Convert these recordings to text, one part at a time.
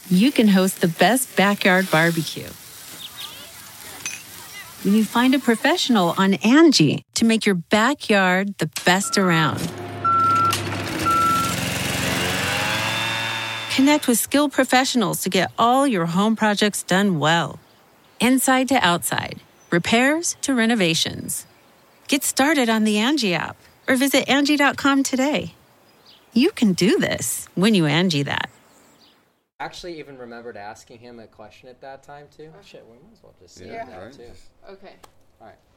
you can host the best backyard barbecue. When you find a professional on Angie to make your backyard the best around. Connect with skilled professionals to get all your home projects done well. Inside to outside, repairs to renovations. Get started on the Angie app or visit Angie.com today. You can do this when you Angie that. Actually, even remembered asking him a question at that time too. Oh, shit, we might as well just say it now too. Okay. All right.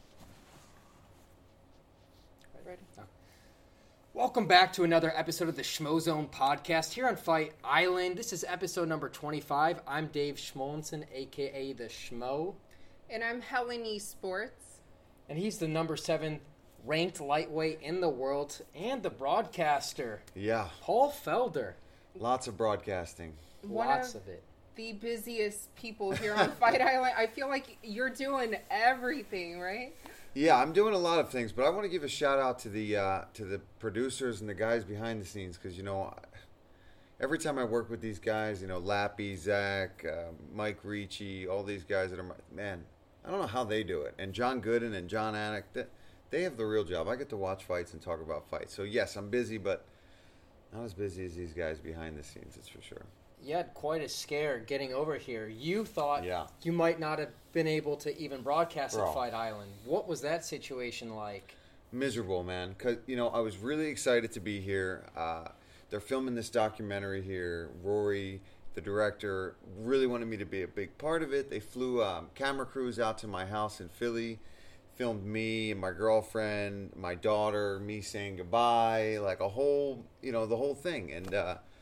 Ready? No. Welcome back to another episode of the Schmozone podcast here on Fight Island. This is episode number 25. I'm Dave Schmolenson, aka the Schmo, and I'm Helen E. Sports, and he's the number 7 ranked lightweight in the world and the broadcaster. Yeah, Paul Felder. Lots of broadcasting. Lots of it. The busiest people here on Fight Island. I feel like you're doing everything, right? Yeah, I'm doing a lot of things, but I want to give a shout out to the producers and the guys behind the scenes because every time I work with these guys, Lappy, Zach, Mike Ricci, all these guys that are man, I don't know how they do it. And John Gooden and John Anik, they have the real job. I get to watch fights and talk about fights. So yes, I'm busy, but not as busy as these guys behind the scenes. That's for sure. You had quite a scare getting over here. You thought you might not have been able to even broadcast at Fight Island. What was that situation like? Miserable, man. Because, I was really excited to be here. They're filming this documentary here. Rory, the director, really wanted me to be a big part of it. They flew camera crews out to my house in Philly, filmed me and my girlfriend, my daughter, me saying goodbye, like a whole, the whole thing. And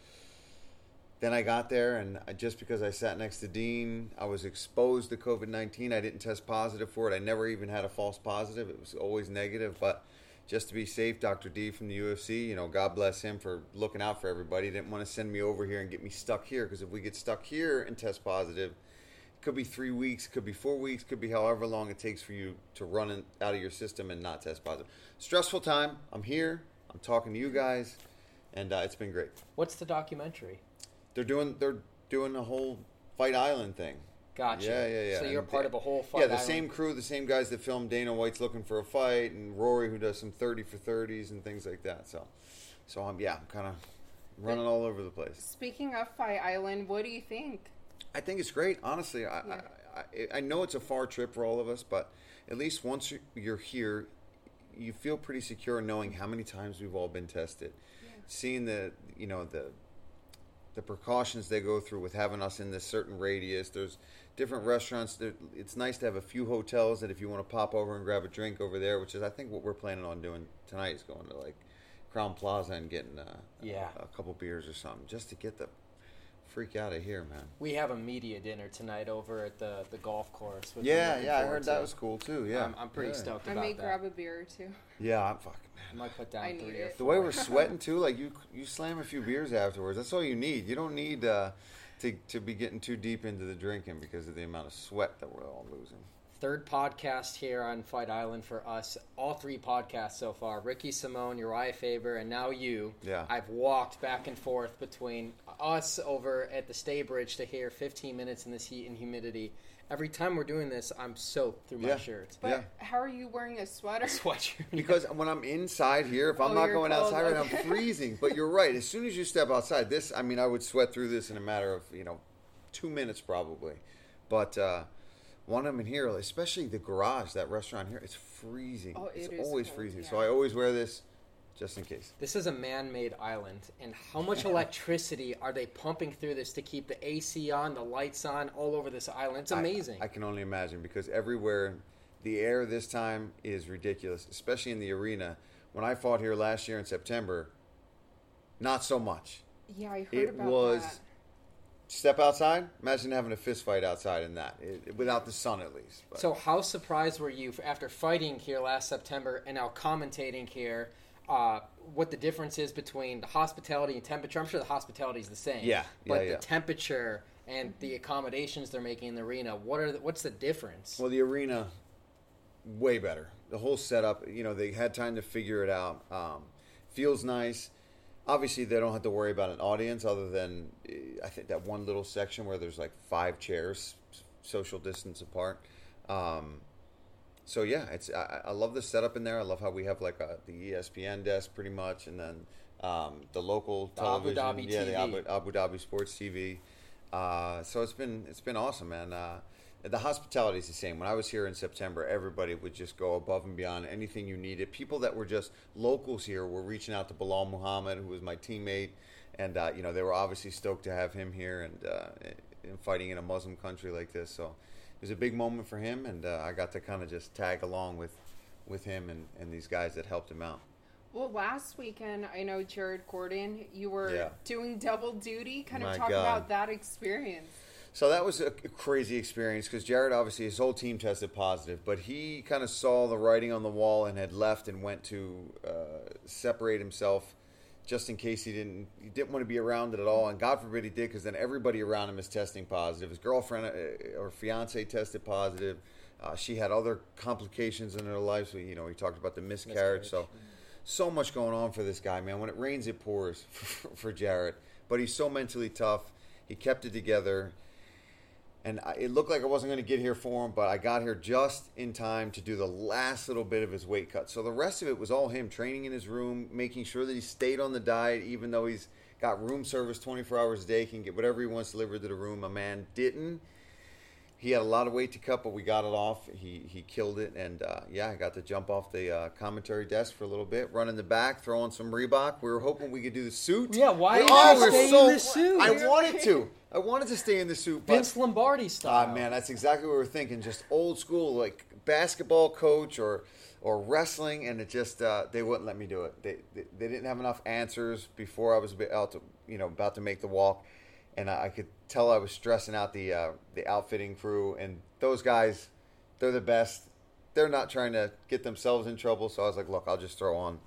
then I got there, and just because I sat next to Dean, I was exposed to COVID-19. I didn't test positive for it. I never even had a false positive. It was always negative. But just to be safe, Dr. D from the UFC, God bless him for looking out for everybody. He didn't want to send me over here and get me stuck here, because if we get stuck here and test positive, it could be 3 weeks, could be 4 weeks, could be however long it takes for you to run it out of your system and not test positive. Stressful time. I'm here. I'm talking to you guys, and it's been great. What's the documentary? They're doing a whole Fight Island thing. Gotcha. Yeah. So you're part of a whole Fight Island. Yeah, the same crew, the same guys that filmed Dana White's Looking for a Fight, and Rory who does some 30 for 30s and things like that. So I'm kind of running all over the place. Speaking of Fight Island, what do you think? I think it's great. Honestly, I know it's a far trip for all of us, but at least once you're here, you feel pretty secure knowing how many times we've all been tested. Yeah. Seeing the precautions they go through with having us in this certain radius. There's different restaurants. It's nice to have a few hotels that if you want to pop over and grab a drink over there, which is I think what we're planning on doing tonight, is going to like Crown Plaza and getting a couple beers or something just to get the freak out of here, man. We have a media dinner tonight over at the golf course. Yeah, I heard that was cool too. Yeah, I'm pretty stoked about that. I may grab a beer or two. Yeah, I'm fucking. I might put down 3 or 4. The way we're sweating too, like you slam a few beers afterwards. That's all you need. You don't need to be getting too deep into the drinking because of the amount of sweat that we're all losing. Third podcast here on Fight Island for us. All 3 podcasts so far. Ricky Simone, Uriah Faber, and now you. Yeah. I've walked back and forth between us over at the Stay Bridge to here 15 minutes in this heat and humidity. Every time we're doing this, I'm soaked through my shirt. But how are you wearing a sweater? Sweatshirt. Because when I'm inside here, if I'm not going cold, outside, I'm freezing. But you're right. As soon as you step outside, I would sweat through this in a matter of 2 minutes probably. But one of them in here, especially the garage, that restaurant here, it's freezing. Oh, it's is always cold, freezing. yeah. So I always wear this just in case. This is a man-made island, and how much electricity are they pumping through this to keep the AC on, the lights on, all over this island? It's amazing. I can only imagine, because everywhere, the air this time is ridiculous, especially in the arena. When I fought here last year in September, not so much. Yeah, I heard It about was that. step outside. Imagine having a fist fight outside in that, without the sun at least. But. So how surprised were you after fighting here last September and now commentating here? What the difference is between the hospitality and temperature? I'm sure the hospitality is the same. Yeah, but the temperature and the accommodations they're making in the arena, what's the difference? Well, the arena, way better. The whole setup, they had time to figure it out. Feels nice. obviously they don't have to worry about an audience other than I think that one little section where there's like 5 chairs, social distance apart. So yeah, I love the setup in there. I love how we have like the ESPN desk pretty much, and then the local television, Abu Dhabi TV. the Abu Dhabi Sports TV. So it's been awesome, man. The hospitality is the same. When I was here in September, everybody would just go above and beyond anything you needed. People that were just locals here were reaching out to Bilal Muhammad, who was my teammate, and they were obviously stoked to have him here and fighting in a Muslim country like this. So it was a big moment for him, and I got to kind of just tag along with him and these guys that helped him out. Well, last weekend, I know Jared Gordon, you were Yeah. doing double duty. Kind of My talk God. about that experience. So that was a crazy experience because Jared, obviously, his whole team tested positive, but he kind of saw the writing on the wall and had left and went to separate himself just in case he didn't want to be around it at all. And God forbid he did, because then everybody around him is testing positive. His girlfriend or fiance tested positive. She had other complications in her life. So, he talked about the miscarriage. So much going on for this guy, man. When it rains, it pours for Jared. But he's so mentally tough. He kept it together. And it looked like I wasn't going to get here for him, but I got here just in time to do the last little bit of his weight cut. So the rest of it was all him, training in his room, making sure that he stayed on the diet, even though he's got room service 24 hours a day, can get whatever he wants delivered to the room. A man didn't. He had a lot of weight to cut, but we got it off. He killed it, and I got to jump off the commentary desk for a little bit, run in the back, throw on some Reebok. We were hoping we could do the suit. Yeah, why did Oh, you we're stay so- in the suit? I wanted to stay in the suit, but Vince Lombardi style. man, that's exactly what we were thinking. Just old school, like basketball coach or wrestling, and it just they wouldn't let me do it. They didn't have enough answers before I was about to make the walk, and I could tell I was stressing out the outfitting crew. And those guys, they're the best. They're not trying to get themselves in trouble. So I was like, look, I just threw on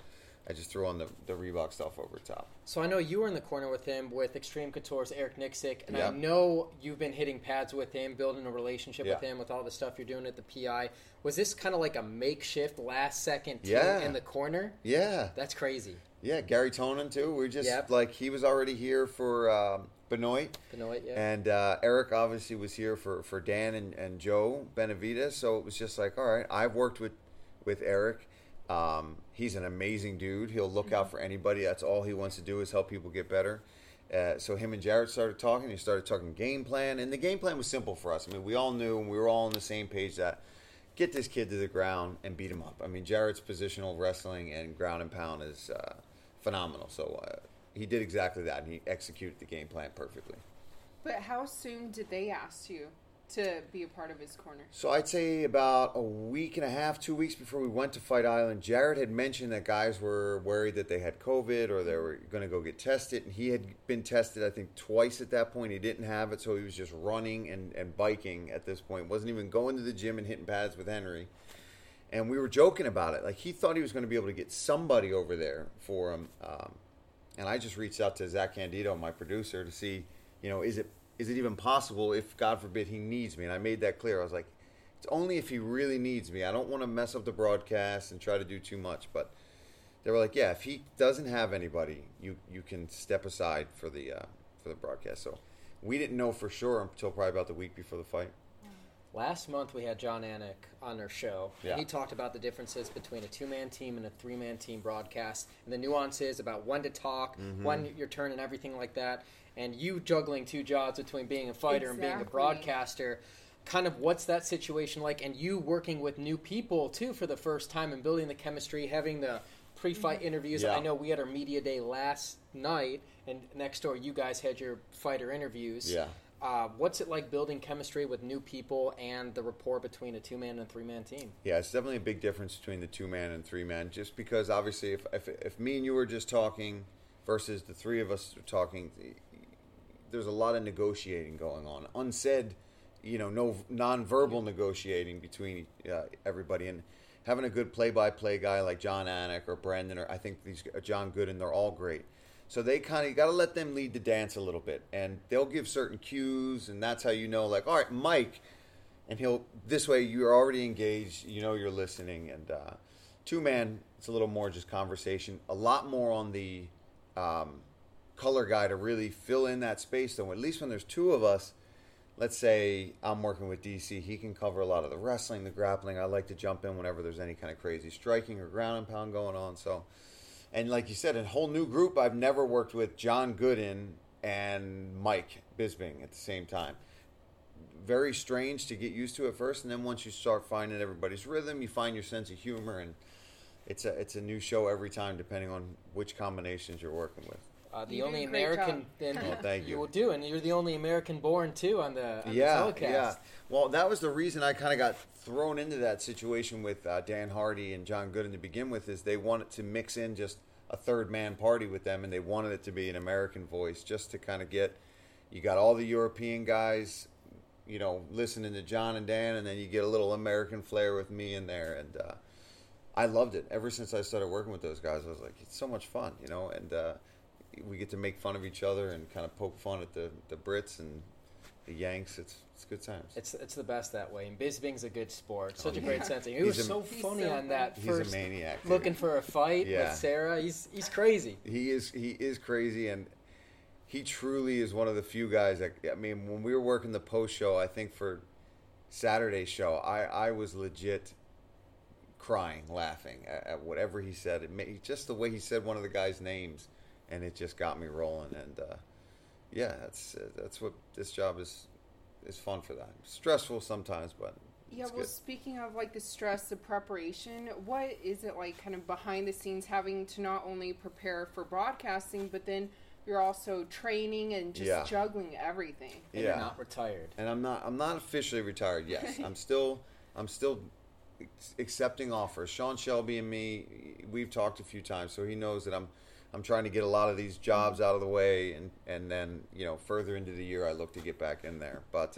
the Reebok stuff over the top. So I know you were in the corner with him with Extreme Couture's Eric Nixick, and Yeah. I know you've been hitting pads with him, building a relationship with Yeah. him, with all the stuff you're doing at the PI. Was this kind of like a makeshift last-second team Yeah. in the corner? Yeah. That's crazy. Yeah, Gary Tonin too. We're just Yep. like, he was already here for Benoit. Benoit, yeah. And Eric obviously was here for Dan and Joe Benavides. So it was just like, all right, I've worked with Eric. He's an amazing dude. He'll look out for anybody. That's all he wants to do is help people get better. So him and Jared started talking. He started talking game plan. And the game plan was simple for us. I mean, we all knew and we were all on the same page that get this kid to the ground and beat him up. I mean, Jared's positional wrestling and ground and pound is phenomenal. So he did exactly that, and he executed the game plan perfectly. But how soon did they ask you to be a part of his corner? So I'd say about a week and a half, 2 weeks before we went to Fight Island, Jared had mentioned that guys were worried that they had COVID or they were going to go get tested. And he had been tested, I think, twice at that point. He didn't have it, so he was just running and biking at this point. Wasn't even going to the gym and hitting pads with Henry. And we were joking about it. Like, he thought he was going to be able to get somebody over there for him. And I just reached out to Zach Candido, my producer, to see, is it even possible if, God forbid, he needs me? And I made that clear. I was like, it's only if he really needs me. I don't want to mess up the broadcast and try to do too much. But they were like, yeah, if he doesn't have anybody, you can step aside for the broadcast. So we didn't know for sure until probably about the week before the fight. Last month we had John Anik on our show, Yeah. and he talked about the differences between a two-man team and a three-man team broadcast, and the nuances about when to talk, when your turn, and everything like that. And you juggling two jobs between being a fighter and being a Exactly. broadcaster. Kind of what's that situation like? And you working with new people, too, for the first time and building the chemistry, having the pre-fight interviews. Yeah. I know we had our media day last night, and next door you guys had your fighter interviews. Yeah. What's it like building chemistry with new people and the rapport between a two-man and three-man team? Yeah, it's definitely a big difference between the 2-man and 3-man. Just because obviously, if me and you were just talking versus the three of us are talking, there's a lot of negotiating going on, unsaid, no nonverbal negotiating between everybody. And having a good play-by-play guy like John Anik or Brendan, or I think these John Gooden, they're all great. So they kind of got to let them lead the dance a little bit, and they'll give certain cues, and that's how like, all right, Mike. And this way you're already engaged, you're listening. And 2-man, it's a little more just conversation, a lot more on the color guy to really fill in that space. Though at least when there's two of us, let's say I'm working with DC, he can cover a lot of the wrestling, the grappling. I like to jump in whenever there's any kind of crazy striking or ground and pound going on. So, and like you said, a whole new group. I've never worked with John Gooden and Mike Bisping at the same time. Very strange to get used to at first, and then once you start finding everybody's rhythm, you find your sense of humor, and it's a new show every time, depending on which combinations you're working with. The You only did a great American, job. then thank you. will do, and you're the only American born too on the Yeah. telecast. Well, that was the reason I kind of got thrown into that situation with Dan Hardy and John Gooden to begin with. Is they wanted to mix in just a third man party with them, and they wanted it to be an American voice, just to kind of get. You got all the European guys, listening to John and Dan, and then you get a little American flair with me in there, and I loved it. Ever since I started working with those guys, I was like, it's so much fun, and we get to make fun of each other and kind of poke fun at the Brits and the Yanks. It's good times. It's the best that way. And Bisping's a good sport. Such a yeah. great sense. He He's was so He's funny so on that He's first a maniac. dude. looking for a fight Yeah. with Sarah. He's crazy. He is crazy, and he truly is one of the few guys that, I mean, when we were working the post show, I think for Saturday's show, I was legit crying, laughing at whatever he said. Just the way he said one of the guys' names, and it just got me rolling. And yeah, that's what this job is fun for that. Stressful sometimes, but Yeah, it's well, good. speaking of like the stress, the preparation, what is it like kind of behind the scenes having to not only prepare for broadcasting, but then you're also training and just Yeah. juggling everything? And you're not retired. And I'm not officially retired. Yes, I'm still accepting offers. Sean Shelby and me, we've talked a few times, so he knows that I'm trying to get a lot of these jobs out of the way, and then further into the year I look to get back in there. But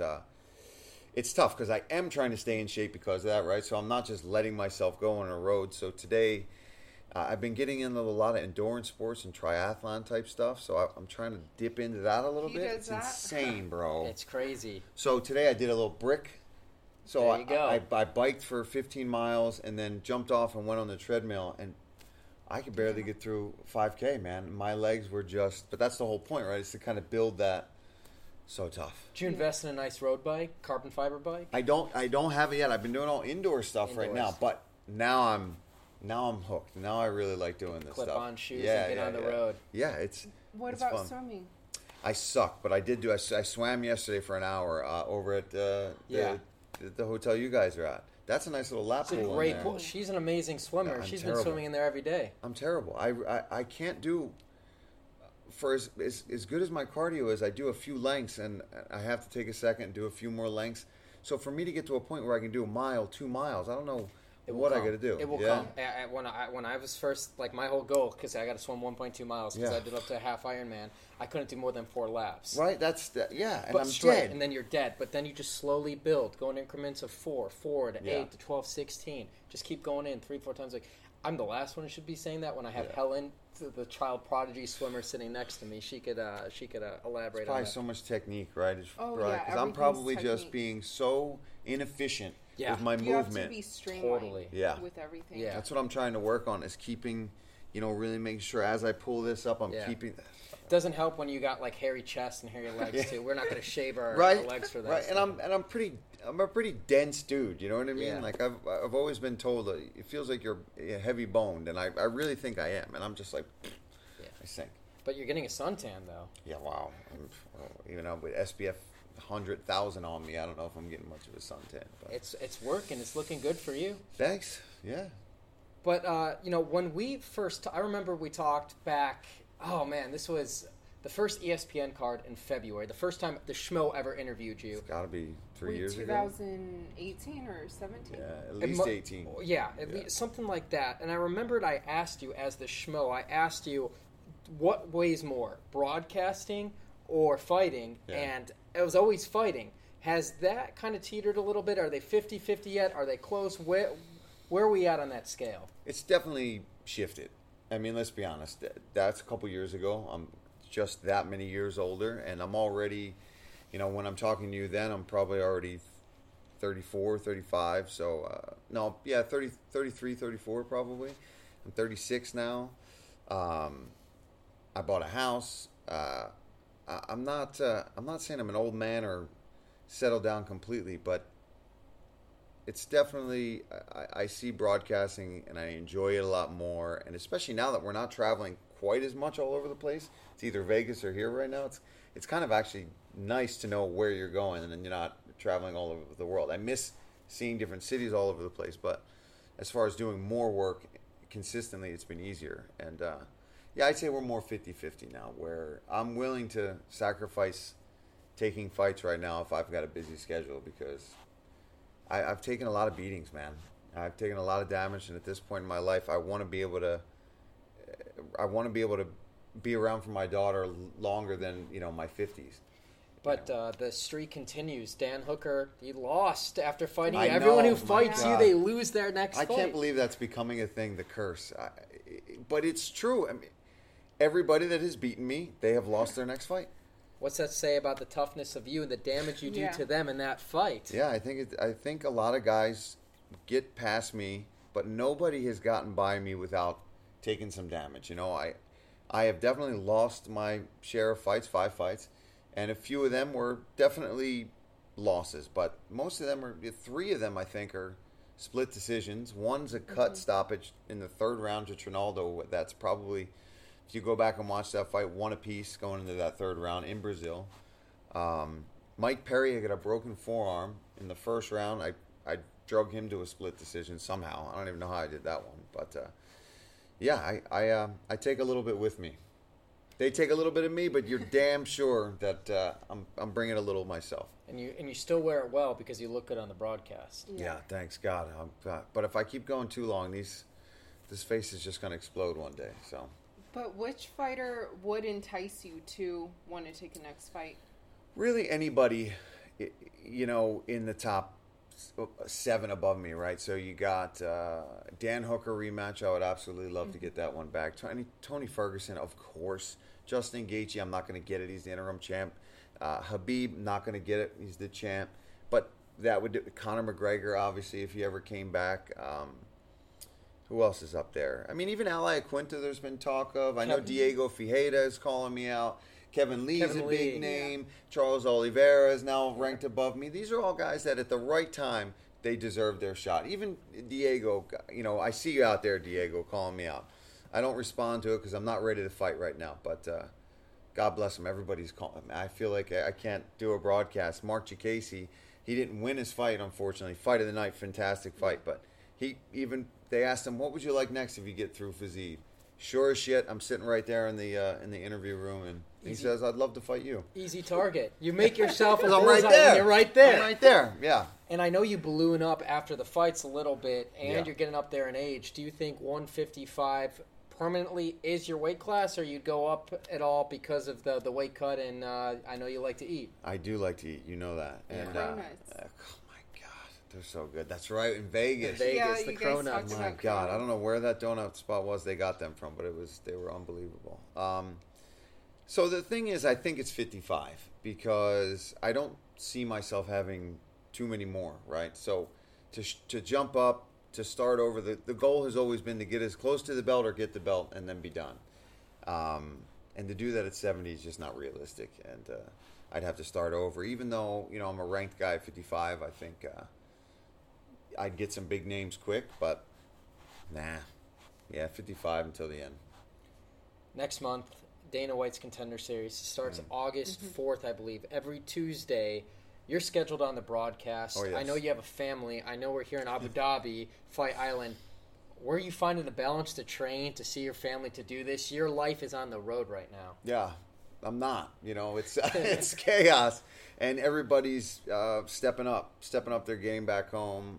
it's tough because I am trying to stay in shape because of that, right? So I'm not just letting myself go on a road. So today I've been getting into a lot of endurance sports and triathlon type stuff. So I'm trying to dip into that a little He bit. does It's that? insane, bro. It's crazy. So today I did a little brick. So There you go. I biked for 15 miles and then jumped off and went on the treadmill, and I could barely get through 5K, man. My legs were just, but that's the whole point, right? It's to kind of build that. So tough. Did you invest in a nice road bike, carbon fiber bike? I don't have it yet. I've been doing all indoor stuff right now, Indoors. but now I'm hooked. Now I really like doing this Clip stuff. on shoes and get on the road. Yeah, it's What it's about fun. swimming? I suck, but I did do. I swam yesterday for an hour over at Yeah. the hotel you guys are at. That's a nice little lap It's a pool in great there. pool. She's an amazing swimmer. I'm She's terrible. been swimming in there every day. I'm terrible. I can't do. For as good as my cardio is, I do a few lengths, and I have to take a second and do a few more lengths. So for me to get to a point where I can do a mile, 2 miles, I don't know It will what I come. got to do. It will Yeah? come. When I was first, like my whole goal, because I got to swim 1.2 miles, because Yeah. I did up to a half Ironman, I couldn't do more than 4 laps. Right? Yeah, and But I'm straight, dead. and then you're dead. But then you just slowly build, go in increments of 4 to Yeah. 8 to 12, 16. Just keep going in 3-4 times. Like I'm the last one who should be saying that. When I have Yeah. Helen, the child prodigy swimmer, sitting next to me, she could elaborate on Probably that. so much technique, right? Because Oh, yeah, I'm everything's probably just technique. being so inefficient Yeah. with my You have to movement. be streamlined Totally. Yeah. with everything. Yeah. That's what I'm trying to work on, is keeping, really making sure as I pull this up, I'm Yeah. keeping. Doesn't help when you got like hairy chest and hairy legs Yeah. too. We're not going to shave our Right, legs for that. right, and stuff. I'm a pretty dense dude. You know what I mean? Yeah. Like I've always been told that it feels like you're heavy boned, and I really think I am, and I'm just like, Yeah. I sink. But you're getting a suntan though. Yeah, wow. With SPF 100,000 on me, I don't know if I'm getting much of a suntan. But It's working. It's looking good for you. thanks. Yeah. But when we first, I remember we talked back. Oh man, this was the first ESPN card in February. The first time the Schmo ever interviewed you. It's got to be 3 Wait, years ago. 2018 or 17? Yeah, at It least mu- 18. Yeah, at least something like that. And I remembered I asked you as the Schmo. I asked you, what weighs more, broadcasting or fighting? Yeah. And it was always fighting. Has that kind of teetered a little bit? Are they 50-50 yet? Are they close? Where are we at on that scale? It's definitely shifted. I mean, let's be honest. That's a couple years ago. I'm just that many years older, and I'm already, when I'm talking to you then, I'm probably already 34, 35. So, 30, 33, 34 probably. I'm 36 now. I bought a house. I'm not saying I'm an old man or settled down completely, but it's definitely I see broadcasting and I enjoy it a lot more, and especially now that we're not traveling quite as much all over the place. It's either Vegas or here right now. It's kind of actually nice to know where you're going, and then you're not traveling all over the world. I miss seeing different cities all over the place, but as far as doing more work consistently, it's been easier. And yeah, I'd say we're more 50-50 now, where I'm willing to sacrifice taking fights right now if I've got a busy schedule, because I've taken a lot of beatings, man. I've taken a lot of damage, and at this point in my life, I want to be able to be around for my daughter longer than, my 50s. But the streak continues. Dan Hooker, he lost after fighting I you. Everyone know, who fights my you, God. they lose their next I fight. can't believe that's becoming a thing, the curse. But it's true. I mean, everybody that has beaten me, they have lost their next fight. What's that say about the toughness of you and the damage you do Yeah. to them in that fight? Yeah, I think a lot of guys get past me, but nobody has gotten by me without taking some damage. I have definitely lost my share of fights, 5 fights, and a few of them were definitely losses, but most of them 3 of them I think are split decisions. One's a cut stoppage in the 3rd round to Trinaldo. That's probably, if you go back and watch that fight, 1 apiece going into that 3rd round in Brazil. Mike Perry, I got a broken forearm in the 1st round. I drug him to a split decision somehow. I don't even know how I did that one, but yeah, I take a little bit with me. They take a little bit of me, but you're damn sure that I'm bringing a little myself. And you still wear it well because you look good on the broadcast. Yeah, thanks God. But if I keep going too long, this face is just going to explode one day. So. But which fighter would entice you to want to take the next fight? Really, anybody, in the top 7 above me, right? So you got Dan Hooker rematch. I would absolutely love to get that one back. Tony Ferguson, of course. Justin Gaethje, I'm not going to get it. He's the interim champ. Khabib, not going to get it. He's the champ. But that would do. Conor McGregor, obviously, if he ever came back. Who else is up there? I mean, even Ali Aquinta, there's been talk of. I know Diego Fajeda is calling me out. Kevin Lee's a big name. Yeah. Charles Oliveira is now ranked above me. These are all guys that at the right time, they deserve their shot. Even Diego, I see you out there, Diego, calling me out. I don't respond to it because I'm not ready to fight right now. But God bless him. Everybody's calling me. I feel like I can't do a broadcast. Mark Chikasi, he didn't win his fight, unfortunately. Fight of the night, fantastic fight. But they asked him, what would you like next if you get through Fiziev? Sure as shit, I'm sitting right there in the interview room, and he says, I'd love to fight you. Easy target. You make yourself a I'm bullseye right there. when you're right there. I'm right there, yeah. And I know you balloon up after the fights a little bit, and Yeah. you're getting up there in age. Do you think 155 permanently is your weight class, or you'd go up at all because of the weight cut? And I know you like to eat. I do like to eat. You know that. And Cronuts. oh my God, they're so good. That's right, in Vegas. In Vegas, Yeah, the you guys Cronuts. talked Oh my about God, I Cronuts. don't know where that donut spot was they got them from, but they were unbelievable. So the thing is, I think it's 55 because I don't see myself having too many more, right? So to jump up, to start over, the goal has always been to get as close to the belt or get the belt and then be done. And to do that at 70 is just not realistic, and I'd have to start over. Even though I'm a ranked guy at 55, I think I'd get some big names quick, but nah. Yeah, 55 until the end. Next month, Dana White's Contender Series starts August 4th, I believe. Every Tuesday, you're scheduled on the broadcast. Oh, yes. I know you have a family. I know we're here in Abu Dhabi, Fight Island. Where are you finding the balance to train, to see your family, to do this? Your life is on the road right now. Yeah, I'm not. It's it's chaos, and everybody's stepping up their game back home.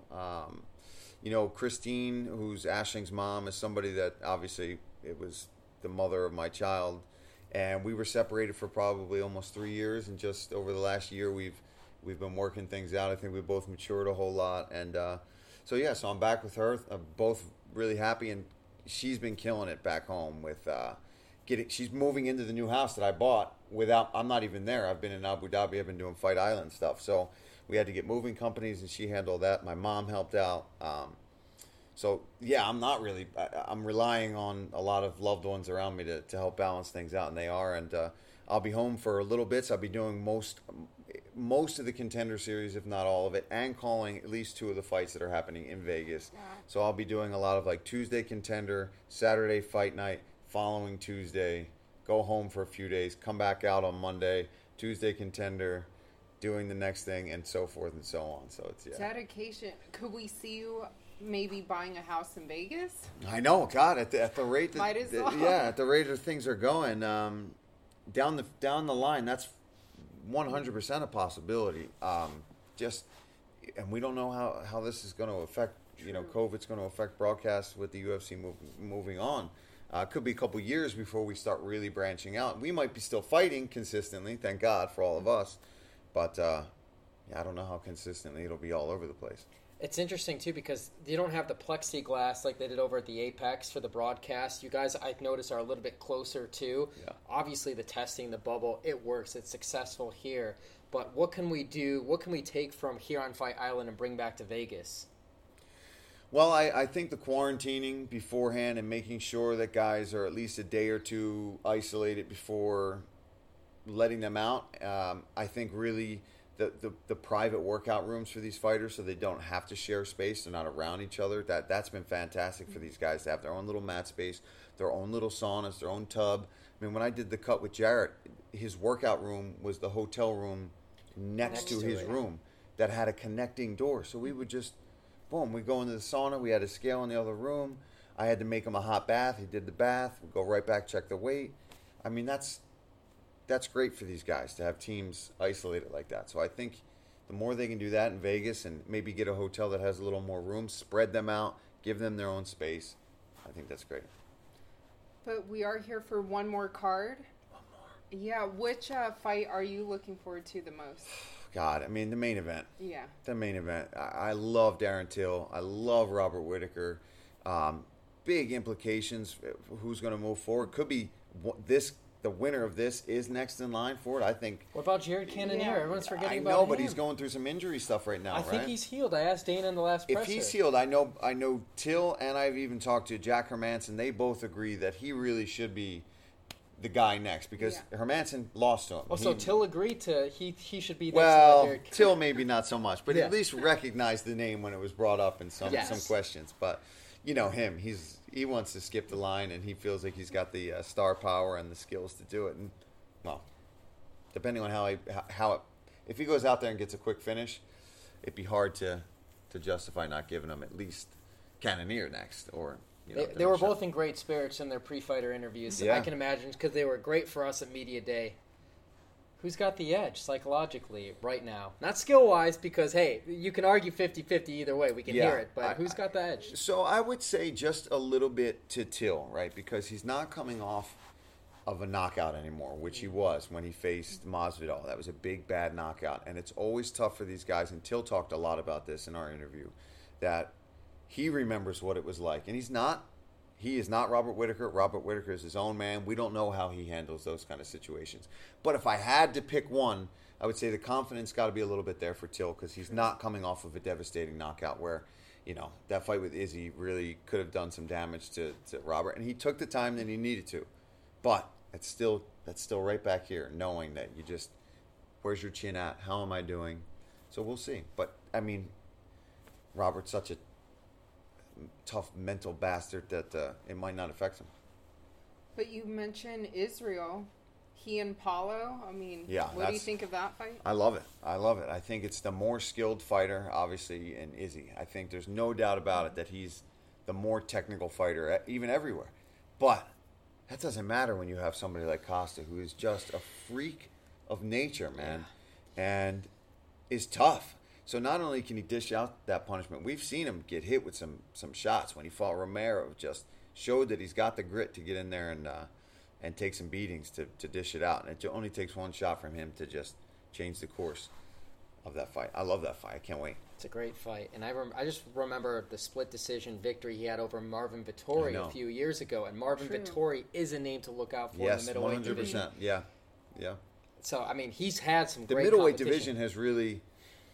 Christine, who's Ashling's mom, is somebody that obviously it was the mother of my child, and we were separated for probably almost 3 years, and just over the last year we've been working things out. I think we both matured a whole lot, and so I'm back with her. Both really happy, and she's been killing it back home with she's moving into the new house that I bought I'm not even there. I've been in Abu Dhabi. I've been doing Fight Island stuff, so we had to get moving companies, and she handled that. My mom helped out. So yeah, I'm not really. I'm relying on a lot of loved ones around me to help balance things out, and they are. And I'll be home for a little bit. So I'll be doing most of the Contender Series, if not all of it, and calling at least 2 of the fights that are happening in Vegas. Yeah. So I'll be doing a lot of like Tuesday Contender, Saturday Fight Night, following Tuesday, go home for a few days, come back out on Monday, Tuesday Contender, doing the next thing, and so forth and so on. So it's Dedication. Could we see you maybe buying a house in Vegas? I know, God, at the rate that Might as well. at the rate that things are going, down the line, that's 100% a possibility. And we don't know how this is going to affect. COVID's going to affect broadcasts with the UFC moving on. Could be a couple years before we start really branching out. We might be still fighting consistently, thank God for all of us. But I don't know how consistently it'll be all over the place. It's interesting, too, because you don't have the plexiglass like they did over at the Apex for the broadcast. You guys, I've noticed, are a little bit closer, too. Yeah. Obviously, the testing, the bubble, it works. It's successful here. But what can we do? What can we take from here on Fight Island and bring back to Vegas? Well, I think the quarantining beforehand and making sure that guys are at least a day or two isolated before letting them out. I think really the private workout rooms for these fighters, so they don't have to share space. They're not around each other. That's been fantastic for these guys to have their own little mat space, their own little saunas, their own tub. I mean, when I did the cut with Jarrett, his workout room was the hotel room next to his room that had a connecting door. So we would just, boom, we'd go into the sauna. We had a scale in the other room. I had to make him a hot bath. He did the bath. We'd go right back, check the weight. I mean, that's great for these guys to have teams isolated like that. So I think the more they can do that in Vegas and maybe get a hotel that has a little more room, spread them out, give them their own space, I think that's great. But we are here for one more card. One more. Yeah, which fight are you looking forward to the most? God, I mean, the main event. Yeah. The main event. I love Darren Till. I love Robert Whittaker. Big implications. Who's going to move forward? Could be this. The winner of this is next in line for it. I think. What about Jared Cannonier? Yeah. Everyone's forgetting about him. I know, but he's going through some injury stuff right now, I think he's healed. I asked Dana in the last presser. If he's healed, I know Till, and I've even talked to Jack Hermanson. They both agree that he really should be the guy next because Hermanson lost to him. Oh, so Till agreed to he should be next. Well, Till maybe not so much, but Yeah. at least recognized the name when it was brought up in some questions. But you know him; he wants to skip the line, and he feels like he's got the star power and the skills to do it. And well, depending on if he goes out there and gets a quick finish, it'd be hard to justify not giving him at least Cannonier next, or they were both in great spirits in their pre-fighter interviews. Yeah. I can imagine because they were great for us at Media Day. Who's got the edge psychologically right now? Not skill-wise, because, hey, you can argue 50-50 either way. We can hear it. But who's got the edge? So I would say just a little bit to Till, right? Because he's not coming off of a knockout anymore, which he was when he faced Masvidal. That was a big, bad knockout. And it's always tough for these guys, and Till talked a lot about this in our interview, that he remembers what it was like. And he is not Robert Whittaker. Robert Whittaker is his own man. We don't know how he handles those kind of situations. But if I had to pick one, I would say the confidence got to be a little bit there for Till because he's not coming off of a devastating knockout where, that fight with Izzy really could have done some damage to Robert. And he took the time that he needed to. But that's still right back here, knowing that you just, where's your chin at? How am I doing? So we'll see. But, I mean, Robert's such a tough mental bastard that it might not affect him. But you mentioned Israel. He and Paulo. I mean, what do you think of that fight? I love it. I think it's the more skilled fighter, obviously, in Izzy. I think there's no doubt about it that he's the more technical fighter, even everywhere. But that doesn't matter when you have somebody like Costa, who is just a freak of nature, man, and is tough. So not only can he dish out that punishment, we've seen him get hit with some shots. When he fought Romero, just showed that he's got the grit to get in there and take some beatings to dish it out. And it only takes one shot from him to just change the course of that fight. I love that fight. I can't wait. It's a great fight. And I just remember the split decision victory he had over Marvin Vettori a few years ago. And Marvin Vettori is a name to look out for in the middleweight 100%. division. Yeah. So, I mean, he's had some the great middleweight competition. division has really...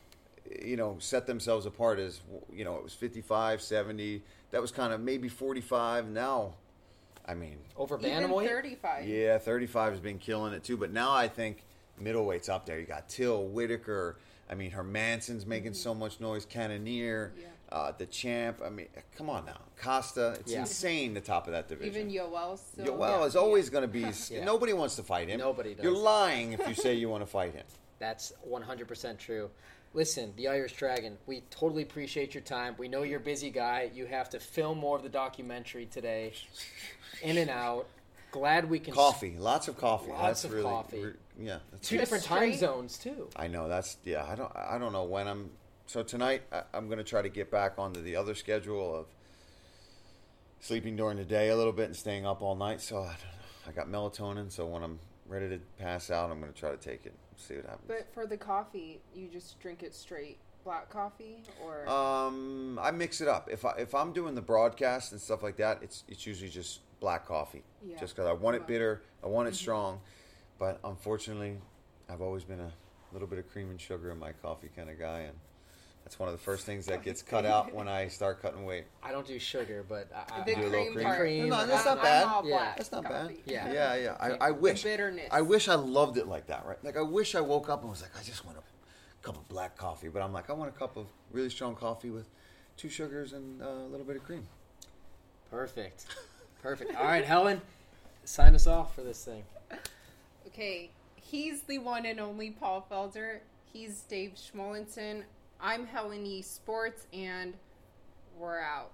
set themselves apart as, it was 55, 70. That was kind of maybe 45. Now, I mean, Over Even bantamweight? 35. yeah, 35 has been killing it too. But now I think middleweight's up there. You got Till, Whitaker. I mean, Hermansson's making so much noise. Cannonier, the champ. I mean, come on now. Costa. It's Yeah. insane, the top of that division. Even Yoel still. Yoel is always going to be. Yeah. Nobody wants to fight him. Nobody does. You're lying if you say you want to fight him. That's 100% true. Listen, the Irish Dragon, we totally appreciate your time. We know you're a busy guy. You have to film more of the documentary today. In and out. Glad we can... Coffee. Lots of coffee. Lots That's of really, coffee. Yeah. That's Two Just different time straight- zones, too. I know. I don't know when I'm. So tonight, I'm going to try to get back onto the other schedule of sleeping during the day a little bit and staying up all night. So I got melatonin. So when I'm ready to pass out, I'm going to try to take it. See what happens. But for the coffee, you just drink it straight, black coffee, or I mix it up. If I'm doing the broadcast and stuff like that, it's usually just black coffee. Yeah. Just because I want it bitter, I want it strong. But unfortunately, I've always been a little bit of cream and sugar in my coffee kind of guy, and that's one of the first things that gets cut out when I start cutting weight. I don't do sugar, but I the do a little cream part. cream. No, that's not I'm bad. all Yeah. black That's not coffee. bad. Yeah. Yeah. I wish. bitterness. I wish I loved it like that, right? Like I wish I woke up and was like, I just want a cup of black coffee, but I'm like, I want a cup of really strong coffee with 2 sugars and a little bit of cream. Perfect. All right, Helen, sign us off for this thing. Okay, he's the one and only Paul Felder. He's Dave Schmolenson. I'm Helen E. Sports, and we're out.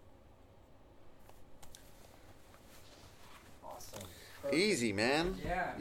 Awesome. Easy, man. Yeah.